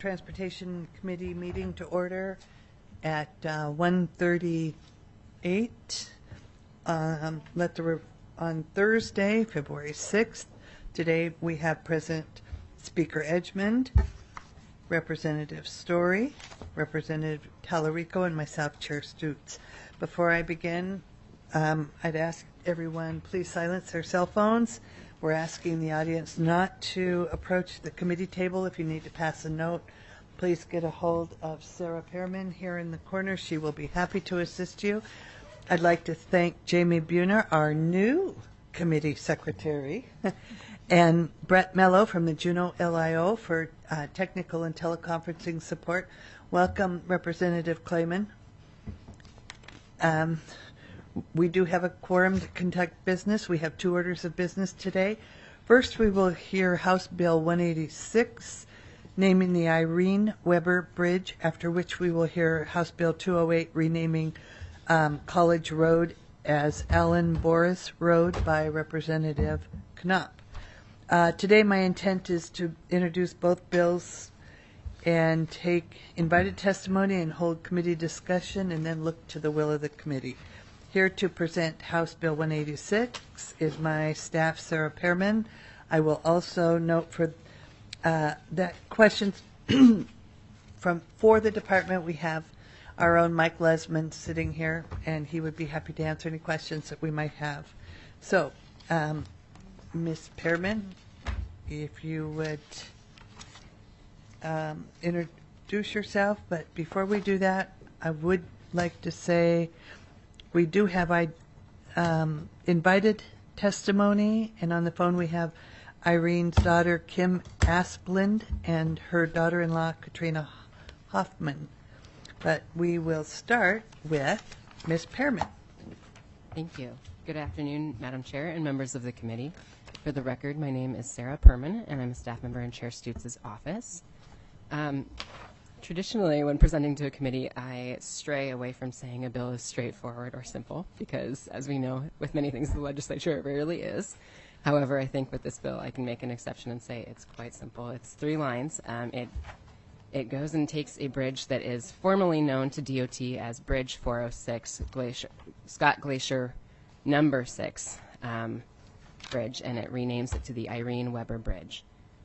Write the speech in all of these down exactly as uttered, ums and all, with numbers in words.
Transportation Committee meeting to order at uh, one thirty-eight. Um, let the re- on Thursday, February sixth. Today we have present Speaker Edgmond, Representative Story, Representative Tallarico, and myself, Chair Stutes. Before I begin, um, I'd ask everyone please silence their cell phones. We're asking the audience not to approach the committee table. If you need to pass a note, please get a hold of Sarah Pearman here in the corner. She will be happy to assist you. I'd like to thank Jamie Buhner, our new committee secretary, and Brett Mello from the Juneau L I O for uh, technical and teleconferencing support. Welcome, Representative Clayman. Um, we do have a quorum to conduct business. We have two orders of business today. First, we will hear House Bill one eighty-six, naming the Irene Weber Bridge, after which we will hear House Bill two oh eight, renaming um, College Road as Allen Boris Road by Representative Knopp. Uh, today, my intent is to introduce both bills and take invited testimony and hold committee discussion, and then look to the will of the committee. Here to present House Bill one eighty-six is my staff, Sarah Pearman. I will also note for uh, that questions from for the department, we have our own Mike Lesman sitting here, and he would be happy to answer any questions that we might have. So, um, Miz Pearman, if you would um, introduce yourself. But before we do that, I would like to say we do have I, um, invited testimony, and on the phone we have Irene's daughter, Kim Asplund, and her daughter-in-law, Katrina Hoffman. But we will start with Miz Pearman. Thank you. Good afternoon, Madam Chair and members of the committee. For the record, my name is Sarah Pearman, and I'm a staff member in Chair Stutes' office. Um, Traditionally, when presenting to a committee, I stray away from saying a bill is straightforward or simple because, as we know, with many things in the legislature, it rarely is. However, I think with this bill, I can make an exception and say it's quite simple. It's three lines. Um, it it goes and takes a bridge that is formally known to D O T as Bridge four oh six, Glacier, Scott Glacier Number six um, Bridge, and it renames it to the Irene Weber Bridge.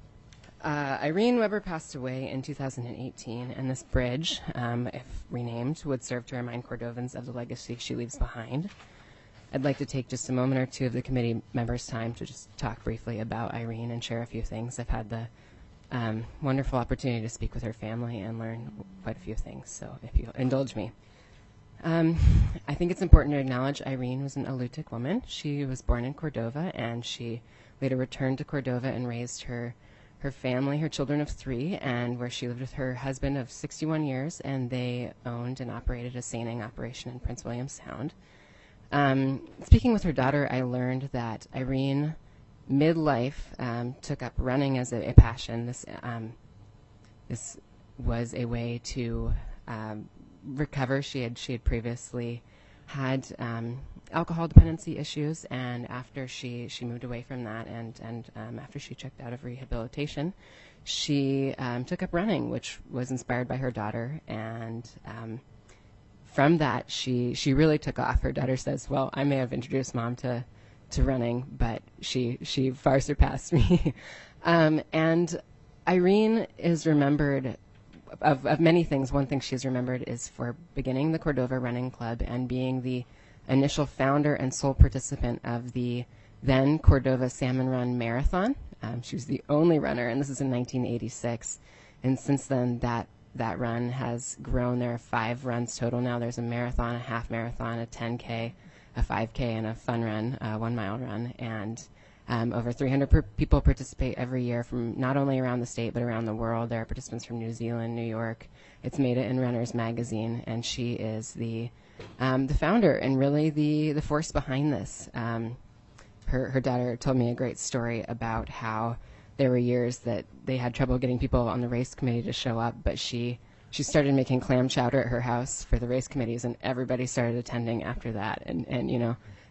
Uh, Irene Weber passed away in two thousand eighteen, and this bridge, um, if renamed, would serve to remind Cordovans of the legacy she leaves behind. I'd like to take just a moment or two of the committee members' time to just talk briefly about Irene and share a few things. I've had the um, wonderful opportunity to speak with her family and learn quite a few things, so if you'll indulge me. Um, I think it's important to acknowledge Irene was an Alutiiq woman. She was born in Cordova, and she later returned to Cordova and raised her her family, her children of three, and where she lived with her husband of sixty-one years, and they owned and operated a seining operation in Prince William Sound. Um, speaking with her daughter, I learned that Irene, midlife, um, took up running as a, a passion. This um, this was a way to um, recover. She had she had previously had um, alcohol dependency issues, and after she, she moved away from that, and, and um, after she checked out of rehabilitation, she um, took up running, which was inspired by her daughter, and um, from that, she, she really took off. Her daughter says, well, I may have introduced Mom to, to running, but she, she far surpassed me. um, and Irene is remembered Of, of many things. One thing she's remembered is for beginning the Cordova Running Club and being the initial founder and sole participant of the then Cordova Salmon Run Marathon. Um, she was the only runner, and this is in nineteen eighty-six. And since then, that that run has grown. There are five runs total now. There's a marathon, a half marathon, a ten K, a five K, and a fun run, a one-mile run. And Um, over three hundred per people participate every year from not only around the state but around the world. There are participants from New Zealand, New York. It's made it in Runner's Magazine, and she is the um, the founder and really the the force behind this. Um, her her daughter told me a great story about how there were years that they had trouble getting people on the race committee to show up, but she she started making clam chowder at her house for the race committees, and everybody started attending after that. And and you know.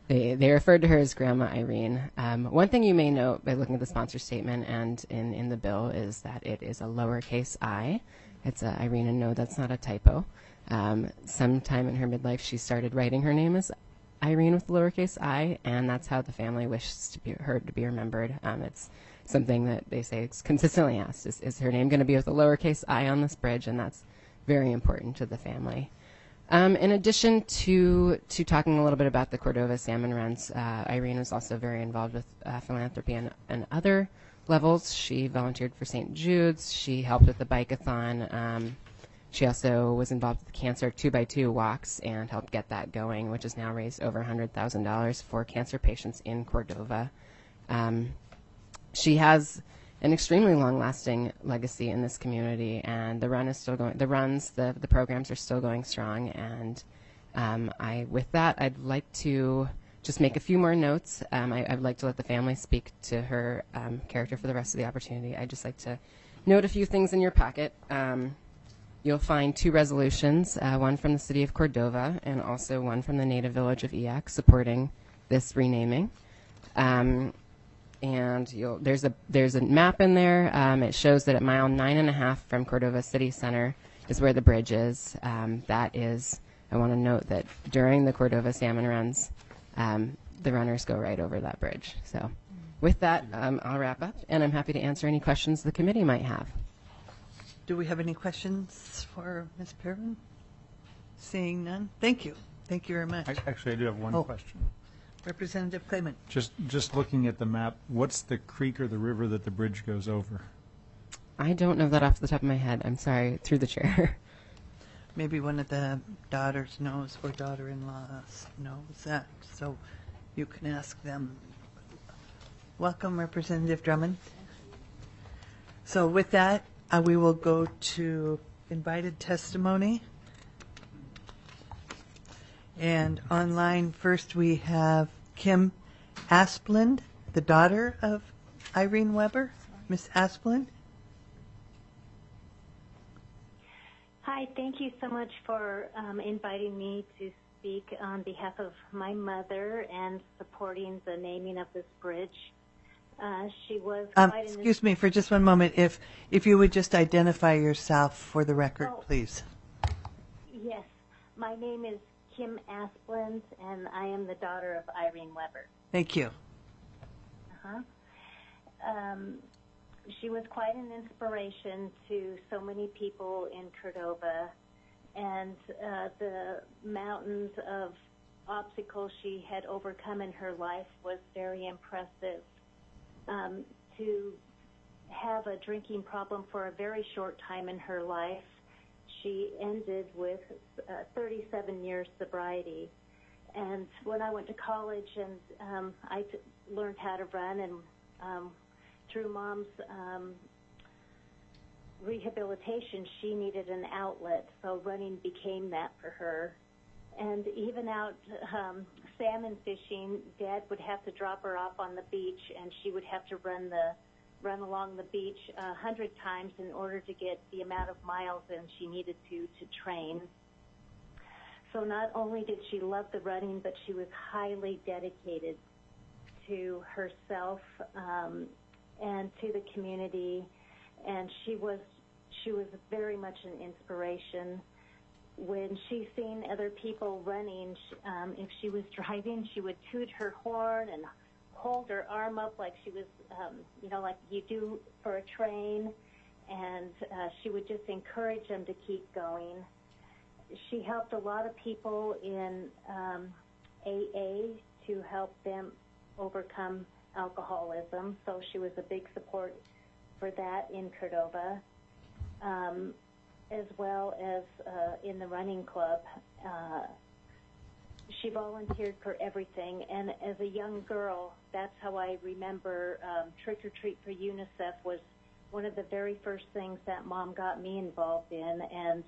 They, they referred to her as Grandma Irene. Um, one thing you may note by looking at the sponsor statement and in, in the bill is that it is a lowercase I. It's a Irene, and no, that's not a typo. Um, sometime in her midlife, she started writing her name as Irene with lowercase I, and that's how the family wishes to be, her to be remembered. Um, it's something that they say is consistently asked, is, is her name going to be with a lowercase I on this bridge? And that's very important to the family. Um, in addition to to talking a little bit about the Cordova salmon runs, uh, Irene was also very involved with uh, philanthropy and, and other levels. She volunteered for Saint Jude's. She helped with the bike-a-thon. Um, she also was involved with the Cancer two by two walks and helped get that going, which has now raised over one hundred thousand dollars for cancer patients in Cordova. Um, she has an extremely long-lasting legacy in this community, and the run is still going. The runs, the the programs are still going strong. And um, I, with that, I'd like to just make a few more notes. Um, I, I'd like to let the family speak to her um, character for the rest of the opportunity. I'd just like to note a few things in your packet. Um, you'll find two resolutions, uh, one from the City of Cordova and also one from the Native Village of Eyak supporting this renaming. Um, And you'll, there's a there's a map in there. Um, it shows that at mile nine and a half from Cordova City Center is where the bridge is. Um, that is, I want to note that during the Cordova salmon runs, um, the runners go right over that bridge. So, with that, um, I'll wrap up, and I'm happy to answer any questions the committee might have. Do we have any questions for Miz Perrin? Seeing none, thank you. Thank you very much. I- Actually, I do have one Oh. question. Representative Clayman. Just, just looking at the map, what's the creek or the river that the bridge goes over? I don't know that off the top of my head. I'm sorry, through the chair. Maybe one of the daughters knows or daughter-in-laws knows that, so you can ask them. Welcome, Representative Drummond. So with that, uh, we will go to invited testimony. And online, first we have Kim Asplund, the daughter of Irene Weber. Miss Asplund. Hi, thank you so much for um, inviting me to speak on behalf of my mother and supporting the naming of this bridge. Uh, she was Um, quite an excuse me for just one moment. If if you would just identify yourself for the record, Oh. please. Yes, my name is Kim Asplund, and I am the daughter of Irene Weber. Thank you. Uh-huh. Um, she was quite an inspiration to so many people in Cordova, and uh, the mountains of obstacles she had overcome in her life was very impressive. Um, to have a drinking problem for a very short time in her life, she ended with uh, thirty-seven years sobriety. And when I went to college and um, I t- learned how to run, and um, through Mom's um, rehabilitation, she needed an outlet, so running became that for her. And even out um, salmon fishing, Dad would have to drop her off on the beach, and she would have to run the run along the beach a hundred times in order to get the amount of miles in she needed to to train. So not only did she love the running, but she was highly dedicated to herself um, and to the community, and she was she was very much an inspiration. When she seen other people running, um, if she was driving, she would toot her horn and hold her arm up like she was, um, you know, like you do for a train, and uh, she would just encourage them to keep going. She helped a lot of people in um, A A to help them overcome alcoholism, so she was a big support for that in Cordova. Um, as well as uh, in the running club. Uh, she volunteered for everything, and as a young girl, that's how I remember um, Trick or Treat for UNICEF was one of the very first things that Mom got me involved in, and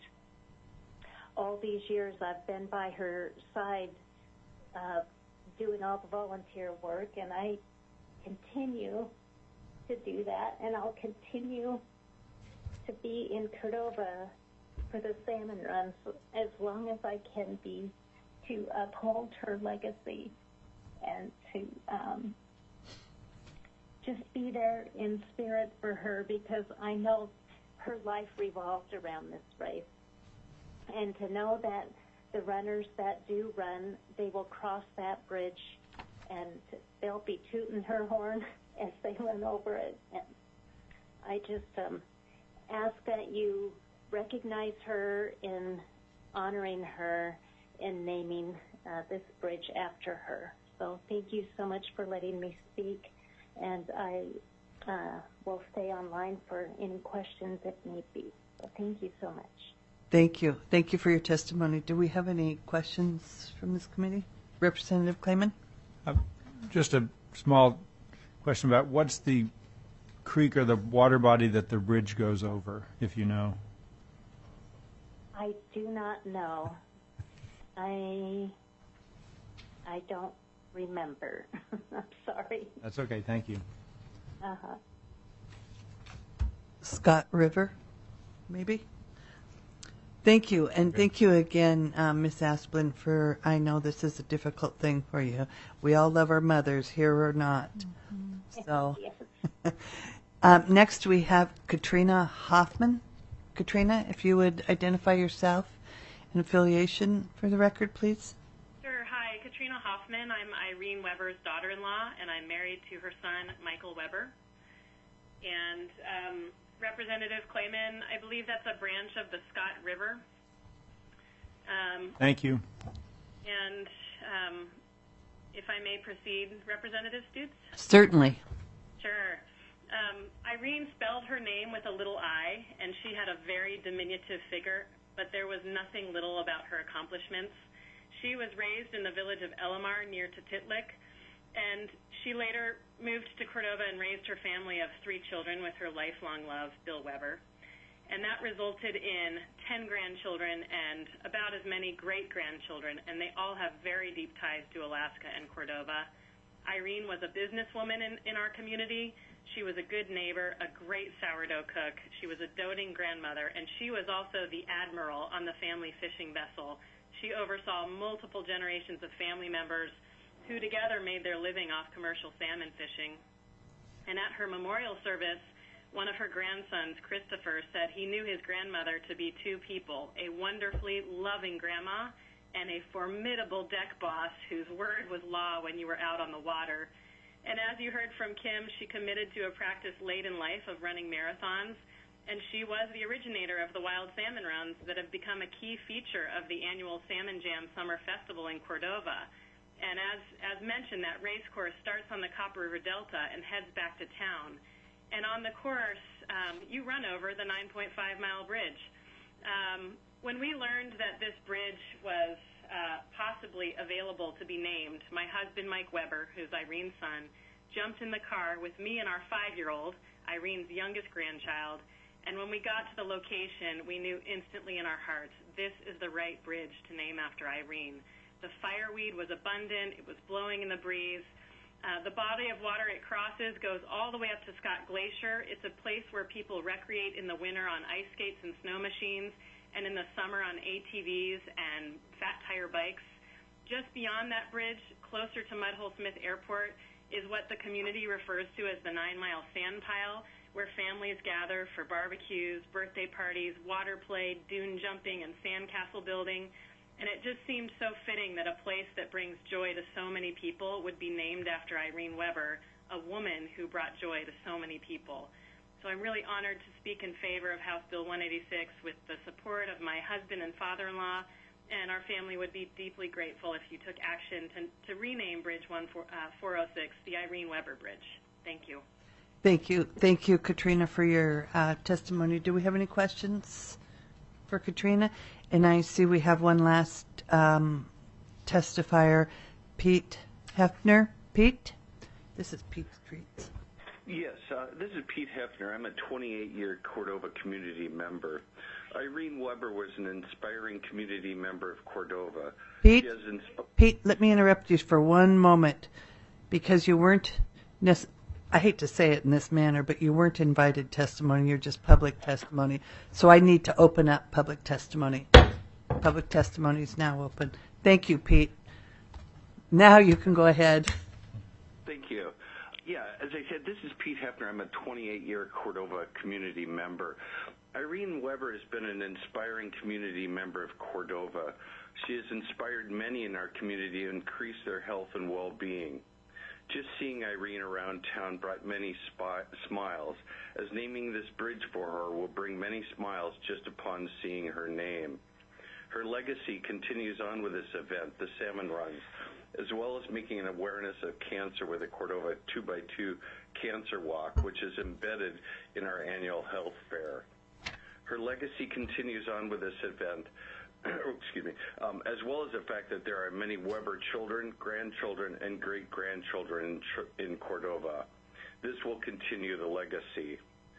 all these years I've been by her side uh, doing all the volunteer work, and I continue to do that, and I'll continue to be in Cordova for the salmon runs as long as I can be to uphold her legacy. and to um, just be there in spirit for her, because I know her life revolved around this race. And to know that the runners that do run, they will cross that bridge and they'll be tooting her horn as they run over it. And I just um, ask that you recognize her in honoring her and naming uh, this bridge after her. So thank you so much for letting me speak, and I uh, will stay online for any questions if need be. So thank you so much. Thank you. Thank you for your testimony. Do we have any questions from this committee? Representative Clayman? Uh, just a small question about what's the creek or the water body that the bridge goes over, if you know? I do not know. I I don't remember. I'm sorry. That's okay. Thank you. Uh-huh. Scott River, maybe? Thank you, and thank you again, um, Miz Asplin, for, I know this is a difficult thing for you. We all love our mothers, here or not. Mm-hmm. So, Yes. um, next we have Katrina Hoffman. Katrina, if you would identify yourself and affiliation for the record, please. Sure. Hi, Katrina Hoffman. I'm Irene Weber's daughter-in-law, and I'm married to her son, Michael Weber. And um, Representative Clayman, I believe that's a branch of the Scott River. Um, Thank you. and um, if I may proceed, Representative Stutz? Certainly. Sure. Um, Irene spelled her name with a little I, and she had a very diminutive figure, but there was nothing little about her accomplishments. She was raised in the village of Elamar near Titlik, and she later moved to Cordova and raised her family of three children with her lifelong love, Bill Weber. And that resulted in ten grandchildren and about as many great-grandchildren, and they all have very deep ties to Alaska and Cordova. Irene was a businesswoman in, in our community. She was a good neighbor, a great sourdough cook. She was a doting grandmother, and she was also the admiral on the family fishing vessel. She oversaw multiple generations of family members who together made their living off commercial salmon fishing. And at her memorial service, one of her grandsons, Christopher, said he knew his grandmother to be two people, a wonderfully loving grandma and a formidable deck boss whose word was law when you were out on the water. And as you heard from Kim, she committed to a practice late in life of running marathons, and she was the originator of the Wild Salmon Runs that have become a key feature of the annual Salmon Jam Summer Festival in Cordova. And as, as mentioned, that race course starts on the Copper River Delta and heads back to town. And on the course, um, you run over the nine point five mile bridge. Um, when we learned that this bridge was uh, possibly available to be named, my husband, Mike Weber, who's Irene's son, jumped in the car with me and our five-year-old, Irene's youngest grandchild. And when we got to the location, we knew instantly in our hearts, this is the right bridge to name after Irene. The fireweed was abundant. It was blowing in the breeze. Uh, the body of water it crosses goes all the way up to Scott Glacier. It's a place where people recreate in the winter on ice skates and snow machines, and in the summer on A T Vs and fat tire bikes. Just beyond that bridge, closer to Mudhole Smith Airport, is what the community refers to as the Nine Mile Sand Pile, where families gather for barbecues, birthday parties, water play, dune jumping, and sandcastle building. And it just seemed so fitting that a place that brings joy to so many people would be named after Irene Weber, a woman who brought joy to so many people. So I'm really honored to speak in favor of House Bill one eighty-six with the support of my husband and father-in-law, and our family would be deeply grateful if you took action to, to rename Bridge four oh six the Irene Weber Bridge. Thank you. Thank you. Thank you, Katrina, for your uh, testimony. Do we have any questions for Katrina? And I see we have one last um, testifier, Pete Hefner. Pete? This is Pete Streets. Yes, uh, this is Pete Hefner. I'm a twenty-eight year Cordova community member. Irene Weber was an inspiring community member of Cordova. Pete, She has insp- Pete, let me interrupt you for one moment, because you weren't, nec- I hate to say it in this manner, but you weren't invited testimony. You're just public testimony. So I need to open up public testimony. Public testimony is now open. Thank you, Pete. Now you can go ahead. Thank you. Yeah, as I said, this is Pete Hefner. I'm a twenty-eight-year Cordova community member. Irene Weber has been an inspiring community member of Cordova. She has inspired many in our community to increase their health and well-being. Just seeing Irene around town brought many spi- smiles, as naming this bridge for her will bring many smiles just upon seeing her name. Her legacy continues on with this event, the Salmon Runs, as well as making an awareness of cancer with a Cordova two by two Cancer Walk, which is embedded in our annual health fair. Her legacy continues on with this event, excuse me, um, as well as the fact that there are many Weber children, grandchildren, and great-grandchildren in, in Cordova. This will continue the legacy.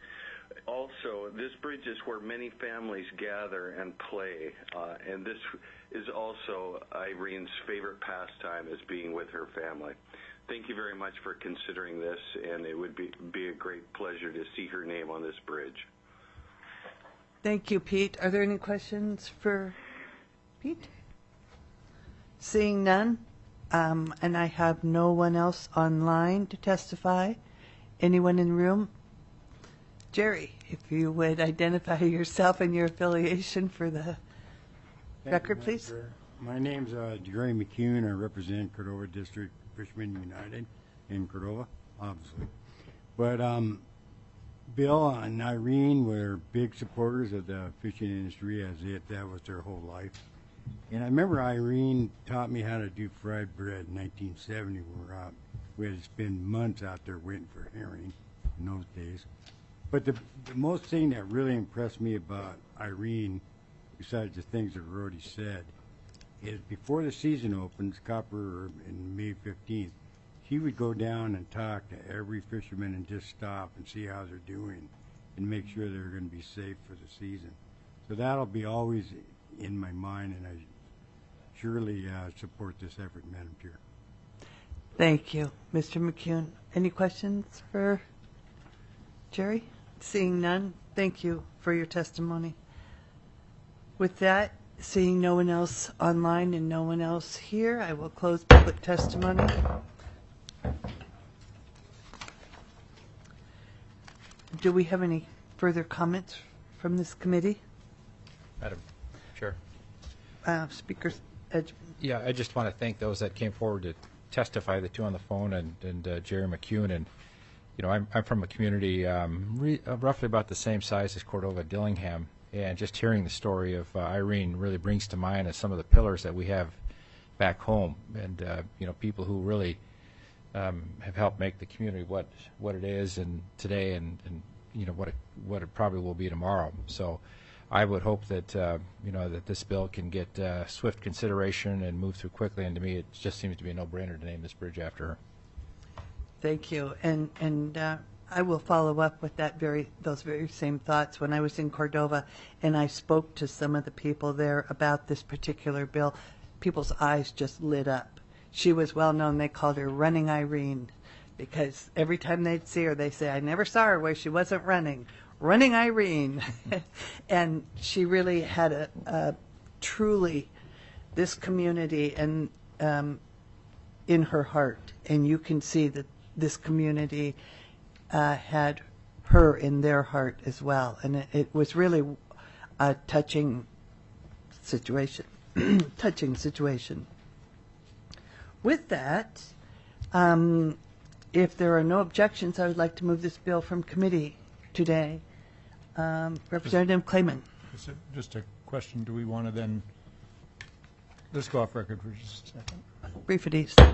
Also, this bridge is where many families gather and play, uh, and this is also Irene's favorite pastime, is being with her family. Thank you very much for considering this, and it would be, be a great pleasure to see her name on this bridge. Thank you, Pete. Are there any questions for Pete? Seeing none, um, and I have no one else online to testify. Anyone in the room? Jerry, if you would identify yourself and your affiliation for the Thank record, you, please. Chair. My name's uh, Jerry McCune. I represent Cordova District Fishermen United in Cordova, obviously. But um, Bill and Irene were big supporters of the fishing industry, as it that was their whole life. And I remember Irene taught me how to do fried bread in nineteen seventy. We were out. We had to spend months out there waiting for herring in those days. But the, the most thing that really impressed me about Irene, besides the things that were already said, is before the season opens, Copper, in May fifteenth, she would go down and talk to every fisherman and just stop and see how they're doing and make sure they're going to be safe for the season. So that'll be always in my mind, and I surely uh, support this effort, Madam Chair. Thank you, Mister McCune. Any questions for Jerry? Seeing none, thank you for your testimony. With that, seeing no one else online and no one else here, I will close public testimony. Do we have any further comments from this committee? Madam Chair. Uh, Speakers, Edge. Yeah, I just want to thank those that came forward to testify, the two on the phone and, and uh, Jerry McCune. And, you know, I'm, I'm from a community um, re, uh, roughly about the same size as Cordova Dillingham. And just hearing the story of uh, Irene really brings to mind as some of the pillars that we have back home. And, uh, you know, people who really um, have helped make the community what what it is and today and, and you know, what it, what it probably will be tomorrow. So I would hope that, uh, you know, that this bill can get uh, swift consideration and move through quickly. And to me, it just seems to be a no-brainer to name this bridge after her. Thank you. And, and uh, I will follow up with that very those very same thoughts. When I was in Cordova and I spoke to some of the people there about this particular bill, people's eyes just lit up. She was well known. They called her Running Irene because every time they'd see her, they say, I never saw her where she wasn't running. Running Irene. And she really had a, a truly this community and um, in her heart. And you can see that this community Uh, had her in their heart as well, and it, it was really a touching situation. touching situation. With that, um, if there are no objections, I would like to move this bill from committee today. Um, Representative Clayman. Just a, just a question. Do we want to then, let's go off record for just a second. Brief it ease.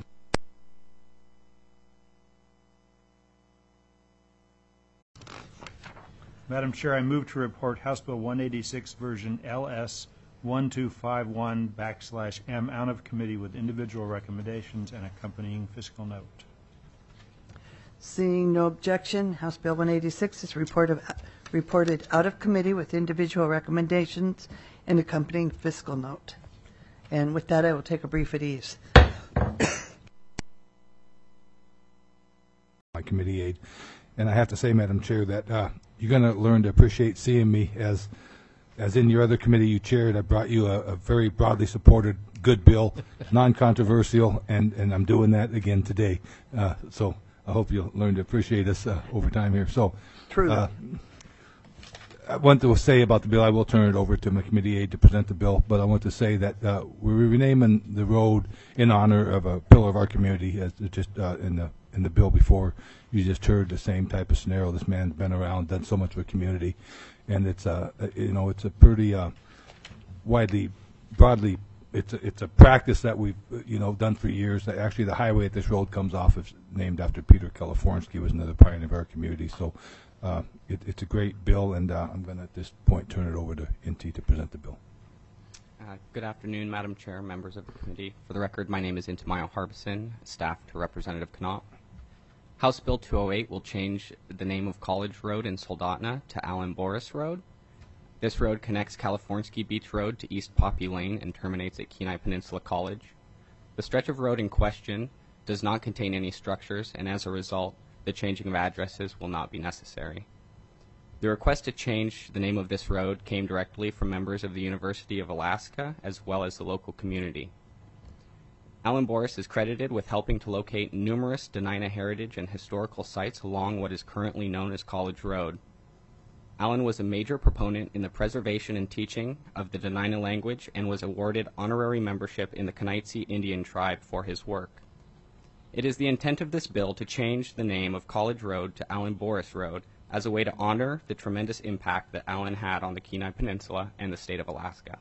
Madam Chair, I move to report House Bill one eighty-six version L S one two five one backslash M out of committee with individual recommendations and accompanying fiscal note. Seeing no objection, House Bill one eighty-six is report of, reported out of committee with individual recommendations and accompanying fiscal note. And with that, I will take a brief at ease. My committee aide. And I have to say, Madam Chair, that uh, you're going to learn to appreciate seeing me as as in your other committee you chaired, I brought you a, a very broadly supported, good bill, non-controversial, and, and I'm doing that again today. Uh, so I hope you'll learn to appreciate us uh, over time here. So, True. Uh, I want to say about the bill, I will turn it over to my committee aide to present the bill, but I want to say that uh, we're renaming the road in honor of a pillar of our community, as it just uh, in the in the bill before. You just heard the same type of scenario. This man's been around, done so much for the community, and it's uh, you know it's a pretty uh, widely, broadly, it's a, it's a practice that we've you know done for years. Actually, the highway that this road comes off is named after Peter Californsky, who was another pioneer of our community. So. Uh, it, it's a great bill, and uh, I'm going to, at this point, turn it over to Inti to present the bill. Uh, good afternoon, Madam Chair, members of the committee. For the record, my name is Intimayo Harbison, staff to Representative Knopp. House Bill two oh eight will change the name of College Road in Soldotna to Allen Boris Road. This road connects Californsky Beach Road to East Poppy Lane and terminates at Kenai Peninsula College. The stretch of road in question does not contain any structures, and as a result, the changing of addresses will not be necessary. The request to change the name of this road came directly from members of the University of Alaska as well as the local community. Allen Boris is credited with helping to locate numerous Dena'ina heritage and historical sites along what is currently known as College Road. Allen was a major proponent in the preservation and teaching of the Dena'ina language and was awarded honorary membership in the Kanaitsi Indian tribe for his work. It is the intent of this bill to change the name of College Road to Allen Boris Road as a way to honor the tremendous impact that Allen had on the Kenai Peninsula and the state of Alaska.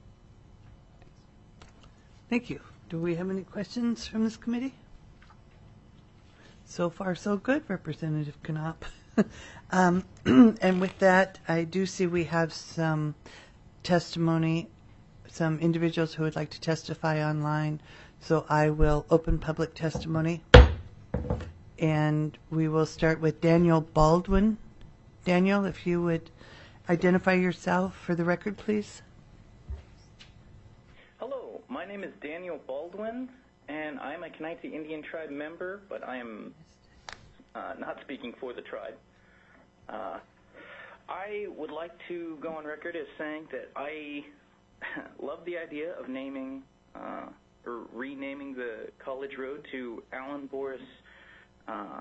Thank you. Do we have any questions from this committee? So far, so good, Representative Knopp. um, and with that, I do see we have some testimony, some individuals who would like to testify online. So I will open public testimony, and we will start with Daniel Baldwin. Daniel, if you would identify yourself for the record, please. Hello, my name is Daniel Baldwin, and I'm a Kanaitsi Indian tribe member, but I am uh, not speaking for the tribe. Uh, I would like to go on record as saying that I love the idea of naming uh, or renaming the College Road to Allen Boris, uh,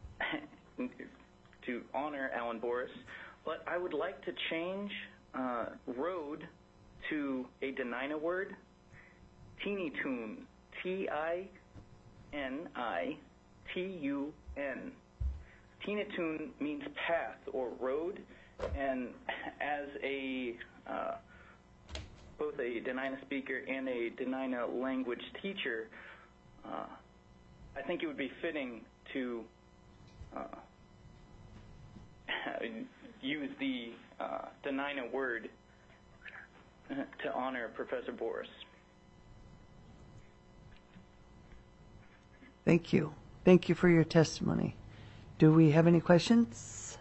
to honor Allen Boris, but I would like to change uh, road to a Dena'ina word, Tinitun, T I N I T U N. Tinitun means path or road, and as a uh, both a Dena'ina speaker and a Dena'ina language teacher, uh, I think it would be fitting to uh, use the uh, Dena'ina word to honor Professor Boris. Thank you. Thank you for your testimony. Do we have any questions?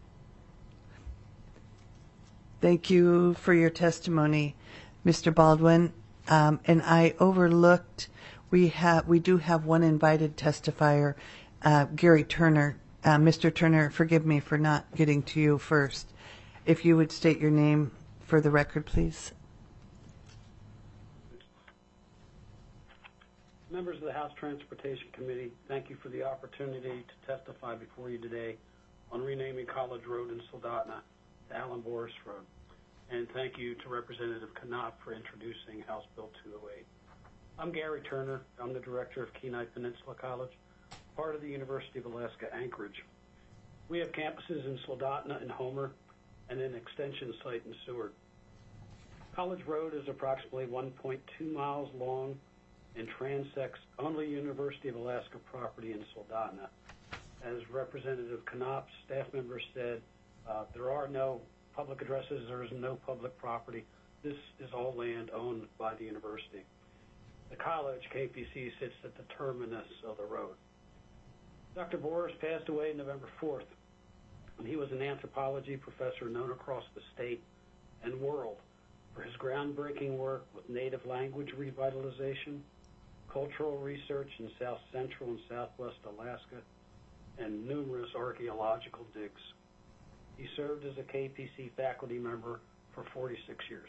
Thank you for your testimony, Mister Baldwin. Um, and I overlooked, we have, we do have one invited testifier, uh, Gary Turner. Uh, Mister Turner, forgive me for not getting to you first. If you would state your name for the record, please. Members of the House Transportation Committee, thank you for the opportunity to testify before you today on renaming College Road in Soldotna to Allen Boris Road. And thank you to Representative Knopp for introducing House Bill two oh eight. I'm Gary Turner. I'm the director of Kenai Peninsula College, part of the University of Alaska Anchorage. We have campuses in Soldotna and Homer and an extension site in Seward. College Road is approximately one point two miles long and transects only University of Alaska property in Soldotna. As Representative Knopp, staff members said, uh, there are no public addresses, there is no public property. This is all land owned by the university. The college, K P C, sits at the terminus of the road. Doctor Boris passed away November fourth, and he was an anthropology professor known across the state and world for his groundbreaking work with native language revitalization, cultural research in South Central and Southwest Alaska, and numerous archaeological digs. He served as a K P C faculty member for forty-six years.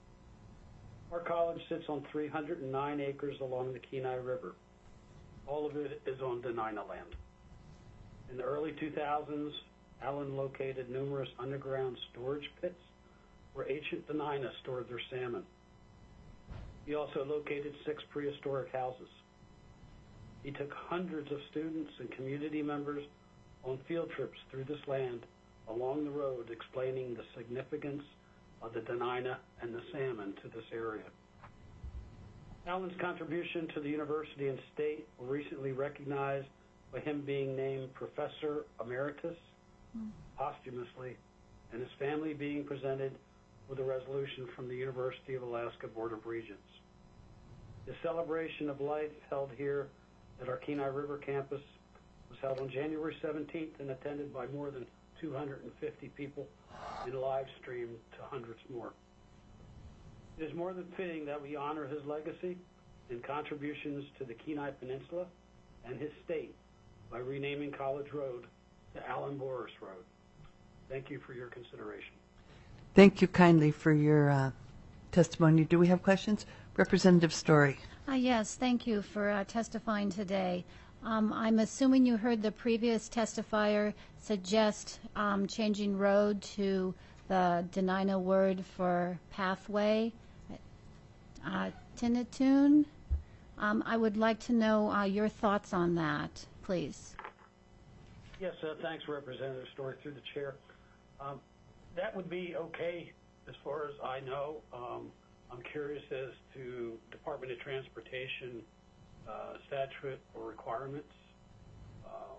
Our college sits on three hundred nine acres along the Kenai River. All of it is on Dena'ina land. In the early two thousands, Allen located numerous underground storage pits where ancient Dena'ina stored their salmon. He also located six prehistoric houses. He took hundreds of students and community members on field trips through this land along the road, explaining the significance of the Dena'ina and the salmon to this area. Allen's contribution to the university and state were recently recognized by him being named Professor Emeritus posthumously, and his family being presented with a resolution from the University of Alaska Board of Regents. The celebration of life held here at our Kenai River campus was held on January seventeenth and attended by more than two hundred fifty people and live streamed to hundreds more. It is more than fitting that we honor his legacy and contributions to the Kenai Peninsula and his state by renaming College Road to Allen Boris Road. Thank you for your consideration. Thank you kindly for your uh, testimony. Do we have questions? Representative Story. Uh, yes, thank you for uh, testifying today. Um, I'm assuming you heard the previous testifier suggest um, changing road to the Dena'ina word for pathway, uh, Tinitoon. Um, I would like to know uh, your thoughts on that, please. Yes, uh, thanks, Representative Story, through the chair. Um, that would be okay as far as I know. Um, I'm curious as to Department of Transportation uh, statute or requirements. Um,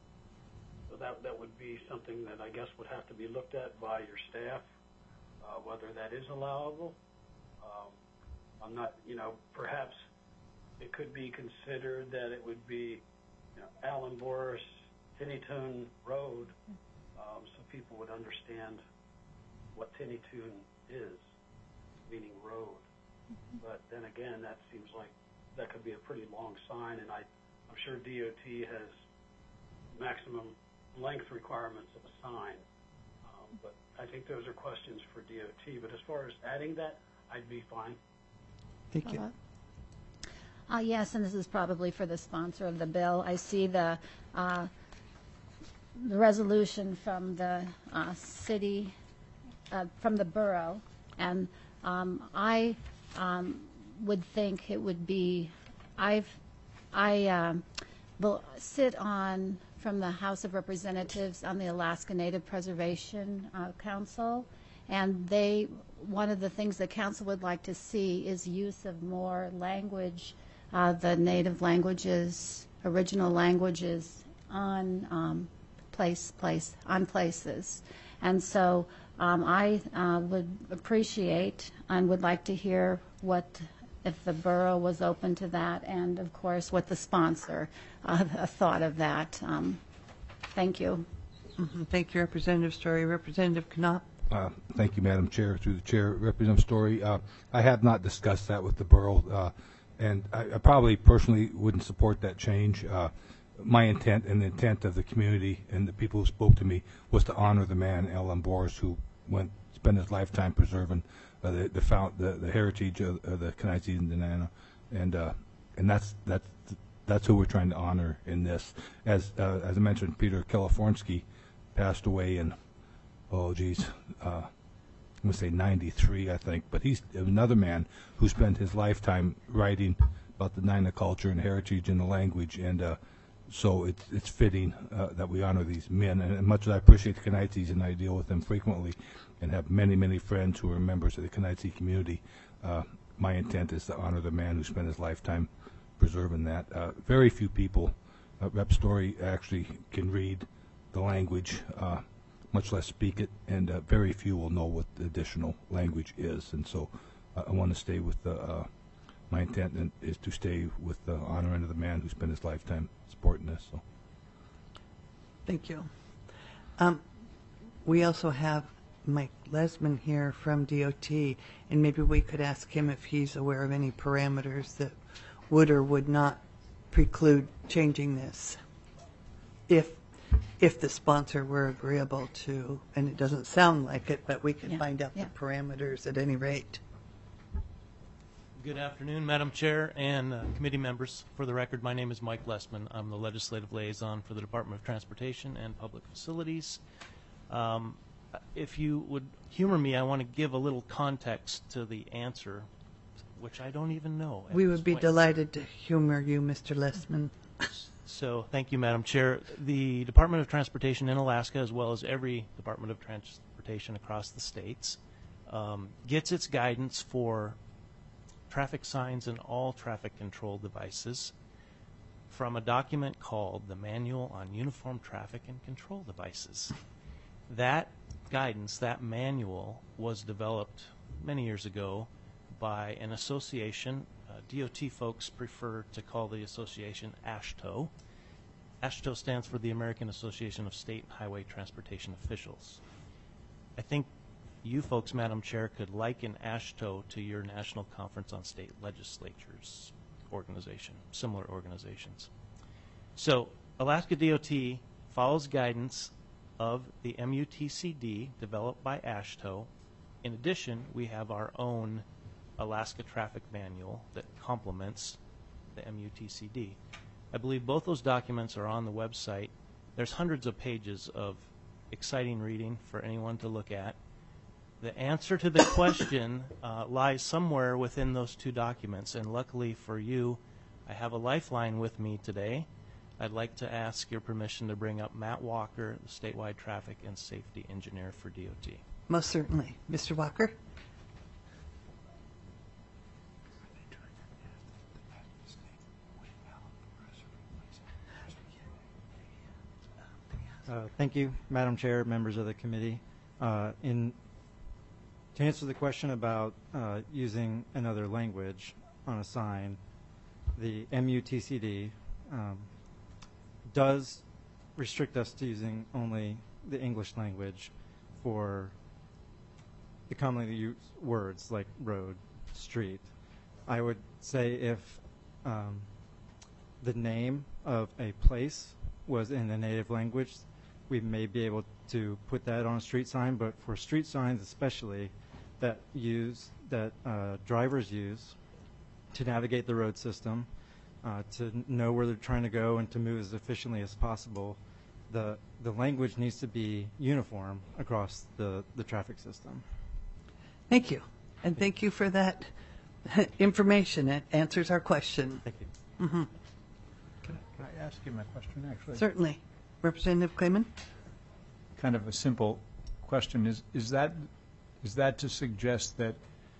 so that, that would be something that I guess would have to be looked at by your staff, uh, whether that is allowable. Um, I'm not, you know, perhaps it could be considered that it would be, you know, Allen Boris Tinitoon Road, um, so people would understand what Tinitoon is, meaning road. But then again, that seems like that could be a pretty long sign, and I, I'm sure D O T has maximum length requirements of a sign. Um, but I think those are questions for D O T. But as far as adding that, I'd be fine. Thank you. Uh, yes, and this is probably for the sponsor of the bill. I see the uh, the resolution from the uh, city, uh, from the borough, and um, I um, would think it would be, I've, I um, will sit on, from the House of Representatives on the Alaska Native Preservation uh, Council, and they, one of the things the council would like to see is use of more language, uh, the native languages, original languages on um, place, place, on places. And so um, I uh, would appreciate and would like to hear what, if the borough was open to that, and of course what the sponsor uh, thought of that. Um, thank you. Mm-hmm. Thank you, Representative Story. Representative Knopp. Uh, thank you, Madam Chair. Through the chair, Representative Story. Uh, I have not discussed that with the borough, uh, and I, I probably personally wouldn't support that change. Uh, my intent and the intent of the community and the people who spoke to me was to honor the man, Allen Boris, who went spent his lifetime preserving uh, the the, found, the the heritage of, of the Kenaitze and Dena'ina, and uh, and that's that's that's who we're trying to honor in this. As uh, as I mentioned, Peter Kalifornsky passed away in, oh geez, uh, I'm going to say ninety-three, I think, but he's another man who spent his lifetime writing about the Dena'ina culture and heritage and the language, and uh, so it's it's fitting uh, that we honor these men. And, and much as I appreciate the Kenaitze, and I deal with them frequently and have many, many friends who are members of the Kenaitze community, uh, my intent is to honor the man who spent his lifetime preserving that. Uh, very few people, uh, Rep Story, actually can read the language, uh, much less speak it, and uh, very few will know what the additional language is. And so uh, I want to stay with the, uh, my intent is to stay with the honor of the man who spent his lifetime supporting this. So. Thank you. Um, we also have Mike Lesman here from D O T, and maybe we could ask him if he's aware of any parameters that would or would not preclude changing this. If if the sponsor were agreeable to, and it doesn't sound like it, but we can Yeah, find out yeah. the parameters at any rate. Good afternoon, Madam Chair and uh, committee members. For the record, my name is Mike Lessman. I'm the legislative liaison for the Department of Transportation and Public Facilities. Um, if you would humor me, I want to give a little context to the answer, which I don't even know. at We this would be point. delighted to humor you, Mister Lessman. So, thank you, Madam Chair. The Department of Transportation in Alaska, as well as every Department of Transportation across the states, um, gets its guidance for traffic signs and all traffic control devices from a document called the Manual on Uniform Traffic and Control Devices. That guidance, that manual, was developed many years ago by an association. Uh, D O T folks prefer to call the association AASHTO. AASHTO stands for the American Association of State Highway Transportation Officials. I think you folks, Madam Chair, could liken AASHTO to your National Conference on State Legislatures organization, similar organizations. So Alaska D O T follows guidance of the M U T C D developed by AASHTO. In addition, we have our own Alaska Traffic Manual that complements the M U T C D. I believe both those documents are on the website. There's hundreds of pages of exciting reading for anyone to look at. The answer to the question uh, lies somewhere within those two documents, and luckily for you, I have a lifeline with me today. I'd like to ask your permission to bring up Matt Walker, the statewide traffic and safety engineer for D O T. Most certainly. Mister Walker? Uh, thank you, Madam Chair, members of the committee. Uh, in to answer the question about uh, using another language on a sign, the M U T C D um, does restrict us to using only the English language for the commonly used words like road, street. I would say if um, the name of a place was in the native language, we may be able to put that on a street sign, but for street signs especially that use that uh, drivers use to navigate the road system, uh, to know where they're trying to go and to move as efficiently as possible, the the language needs to be uniform across the, the traffic system. Thank you. And thank you for that information. It answers our question. Thank you. Mm-hmm. Can I, can I ask you my question, actually? Certainly. Representative Clayman? Kind of a simple question. Is is that is that to suggest that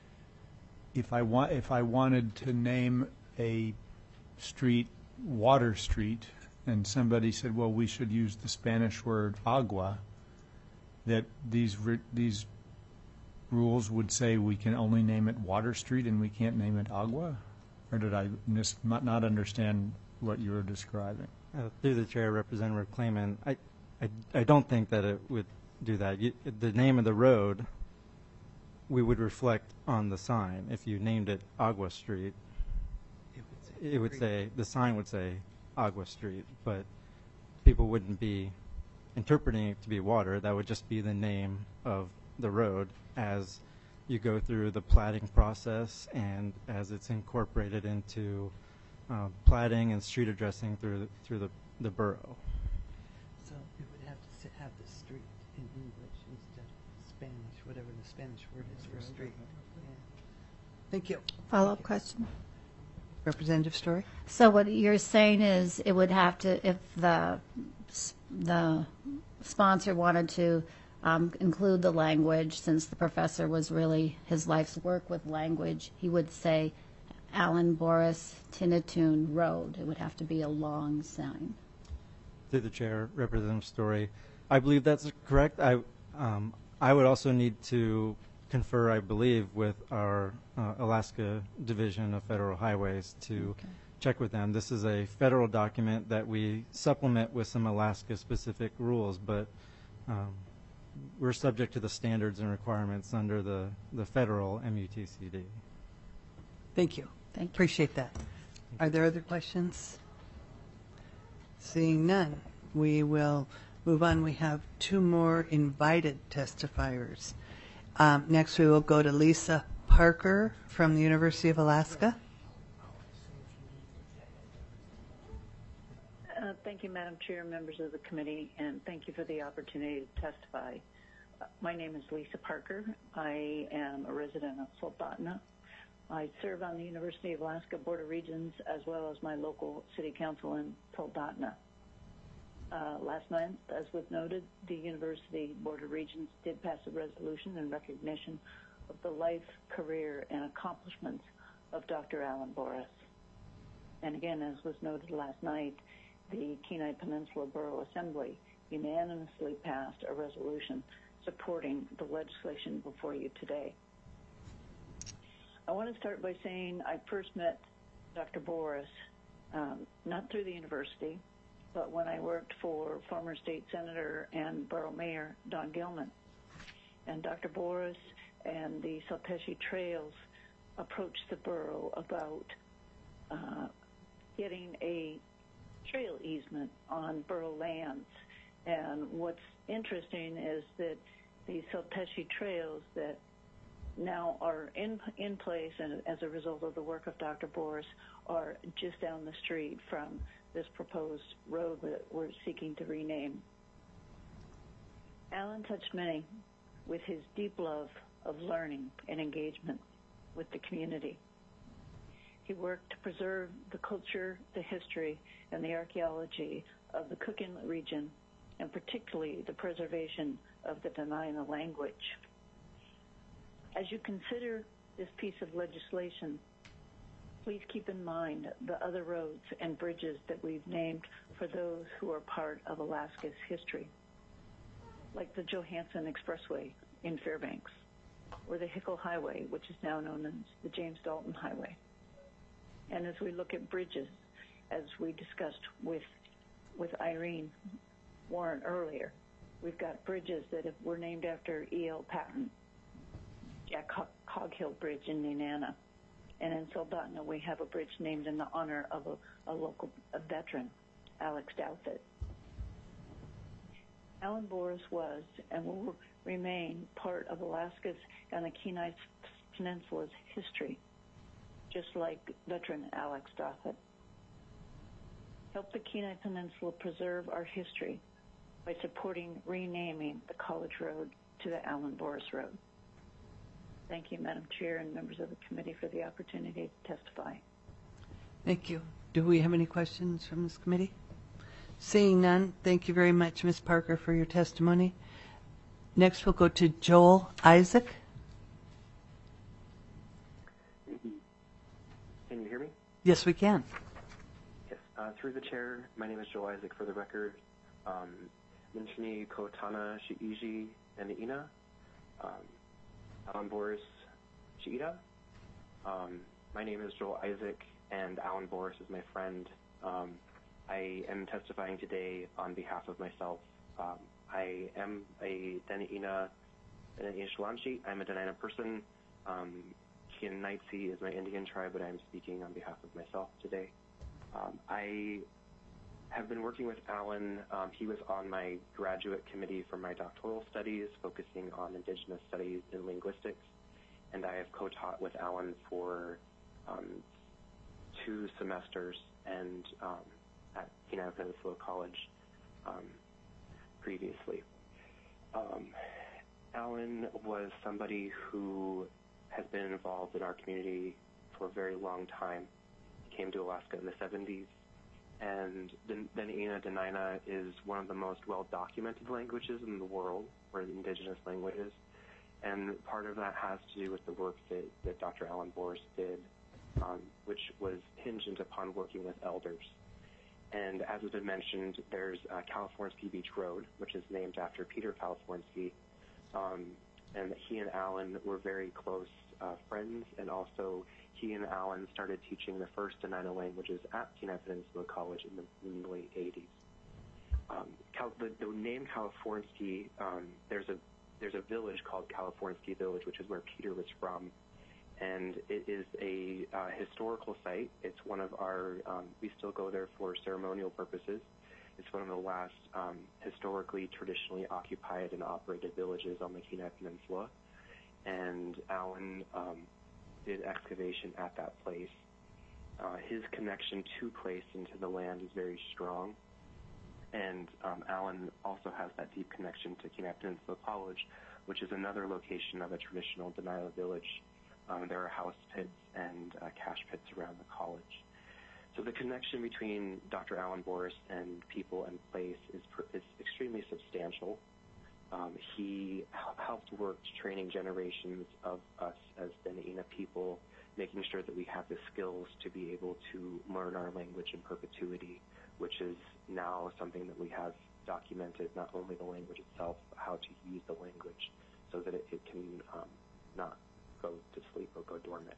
if I want if I wanted to name a street Water Street and somebody said, well, we should use the Spanish word agua, that these re- these rules would say we can only name it Water Street and we can't name it agua? Or did I mis- not understand what you were describing? Uh, through the chair, Representative Clayman, I, I, I don't think that it would do that. You, the name of the road, we would reflect on the sign. If you named it Agua Street, It would say, it would say, the sign would say Agua Street, but people wouldn't be interpreting it to be water. That would just be the name of the road as you go through the platting process and as it's incorporated into uh, platting and street addressing through the, through the, the borough. So it would have to s- have the street in English instead of Spanish, whatever the Spanish word is for street. Yeah. Thank you. Follow-up question? Representative Story? So what you're saying is it would have to, if the, s- the sponsor wanted to um, include the language, since the professor was really his life's work with language, he would say Alan Boris Tinatoon Road. It would have to be a long sign. Through the chair, Representative Story, I believe that's correct. I um, I would also need to confer, I believe, with our uh, Alaska Division of Federal Highways to Okay. check with them. This is a federal document that we supplement with some Alaska-specific rules, but um, we're subject to the standards and requirements under the, the federal M U T C D. Thank you. Thank you. Appreciate that. Are there other questions? Seeing none. we will move on. We have two more invited testifiers. Um, next, we will go to Lisa Parker from the University of Alaska. Uh, thank you, Madam Chair, members of the committee, and thank you for the opportunity to testify. Uh, my name is Lisa Parker. I am a resident of Soldotna. I serve on the University of Alaska Board of Regents as well as my local city council in Soldotna. Uh, last month, as was noted, the University Board of Regents did pass a resolution in recognition of the life, career, and accomplishments of Doctor Alan Boris. And again, as was noted last night, the Kenai Peninsula Borough Assembly unanimously passed a resolution supporting the legislation before you today. I want to start by saying I first met Doctor Boris, um, not through the university, but when I worked for former state senator and borough mayor Don Gilman. And Doctor Boris and the Salteshi Trails approached the borough about uh, getting a trail easement on borough lands. And what's interesting is that the Salteshi Trails that now are in in place, and as a result of the work of Doctor Boris, are just down the street from this proposed road that we're seeking to rename. Alan touched many with his deep love of learning and engagement with the community. He worked to preserve the culture, the history, and the archaeology of the Cook Inlet region, and particularly the preservation of the Dena'ina language. As you consider this piece of legislation, please keep in mind the other roads and bridges that we've named for those who are part of Alaska's history, like the Johansson Expressway in Fairbanks, or the Hickle Highway, which is now known as the James Dalton Highway. And as we look at bridges, as we discussed with, with Irene Warren earlier, we've got bridges that have, were named after E L Patton, Jack Coghill Bridge in Nenana. And in Soldotna, we have a bridge named in the honor of a, a local a veteran, Alex Douthit. Alan Boris was and will remain part of Alaska's and the Kenai Peninsula's history, just like veteran Alex Douthit. Help the Kenai Peninsula preserve our history by supporting renaming the College Road to the Alan Boris Road. Thank you, Madam Chair and members of the committee, for the opportunity to testify. Thank you. Do we have any questions from this committee? Seeing none, thank you very much, Miz Parker, for your testimony. Next, we'll go to Joel Isaac. Can you hear me? Yes, we can. Yes. Uh, through the chair, my name is Joel Isaac, for the record. Um, Minchini Kotana Shiiji and Ina. Um, Alan Boris Shiida. Um, my name is Joel Isaac, and Alan Boris is my friend. Um, I am testifying today on behalf of myself. Um, I am a Dena'ina Dena'ina Shalanchi. I'm a Dena'ina person. Um, Kianaitsi is my Indian tribe, but I'm speaking on behalf of myself today. Um, I have been working with Alan. Um, he was on my graduate committee for my doctoral studies, focusing on Indigenous studies in linguistics, and I have co-taught with Alan for um, two semesters and um, at Kenai Peninsula College um, previously. Um, Alan was somebody who has been involved in our community for a very long time. He came to Alaska in the seventies. And Dena'ina Dena'ina is one of the most well-documented languages in the world, or indigenous languages. And part of that has to do with the work that, that Doctor Alan Boris did, um, which was hinged upon working with elders. And as has been mentioned, there's uh, Californsky Beach Road, which is named after Peter Californsky. Um, and he and Alan were very close uh, friends, and also he and Alan started teaching the first Dena'ina languages at Kenai Peninsula College in the, in the late eighties. Um, Cal, the, the name Californsky, um, there's a there's a village called Californsky Village, which is where Peter was from, and it is a uh, historical site. It's one of our, um, we still go there for ceremonial purposes. It's one of the last um, historically, traditionally occupied and operated villages on the Kenai Peninsula. And Alan um, did excavation at that place. Uh, his connection to place and to the land is very strong. And um, Alan also has that deep connection to Kenai Peninsula College, which is another location of a traditional Dena'ina village. Um, there are house pits and uh, cache pits around the college. So the connection between Doctor Alan Boris and people and place is, is extremely substantial. Um, he helped work training generations of us as Dena'ina people, making sure that we have the skills to be able to learn our language in perpetuity, which is now something that we have documented, not only the language itself, but how to use the language so that it, it can um, not go to sleep or go dormant.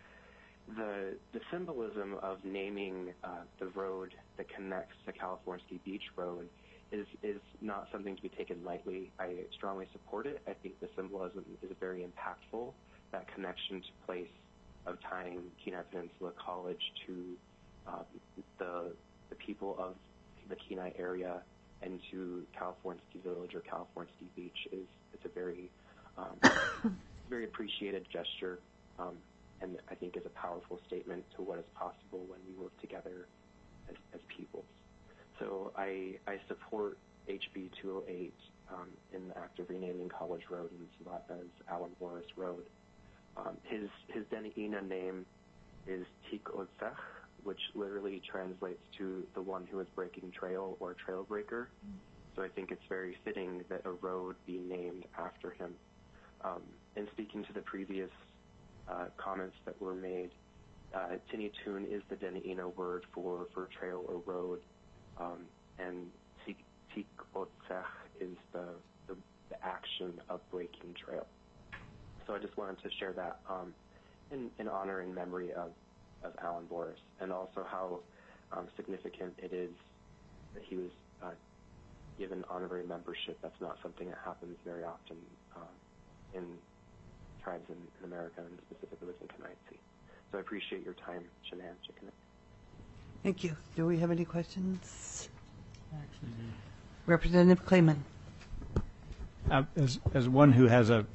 The, the symbolism of naming uh, the road that connects to California Beach Road is, is not something to be taken lightly. I strongly support it. I think the symbolism is very impactful, that connection to place of tying Kenai Peninsula College to um, the, the people of the Kenai area and to California Village or California Beach is it's a very um, very appreciated gesture, um, and I think is a powerful statement to what is possible when we work together as, as peoples. So I, I support H B two oh eight um, in the act of renaming College Road in Soldotna as Alan Boris Road. Um, his his Dena'ina name is Tik-Otsech, which literally translates to the one who is breaking trail or trail breaker. So I think it's very fitting that a road be named after him. Um, and speaking to the previous uh, comments that were made, uh, Tinitun is the Dena'ina word for, for trail or road, um, and Tik-Otsech is the, the, the action of breaking trail. So I just wanted to share that um, in, in honor and memory of, of Alan Boris, and also how um, significant it is that he was uh, given honorary membership. That's not something that happens very often um, in tribes in, in America, and specifically within Kenaitze. So I appreciate your time, Shanann Chicken. Thank you. Do we have any questions? Representative Clayman. Uh, as, as one who has a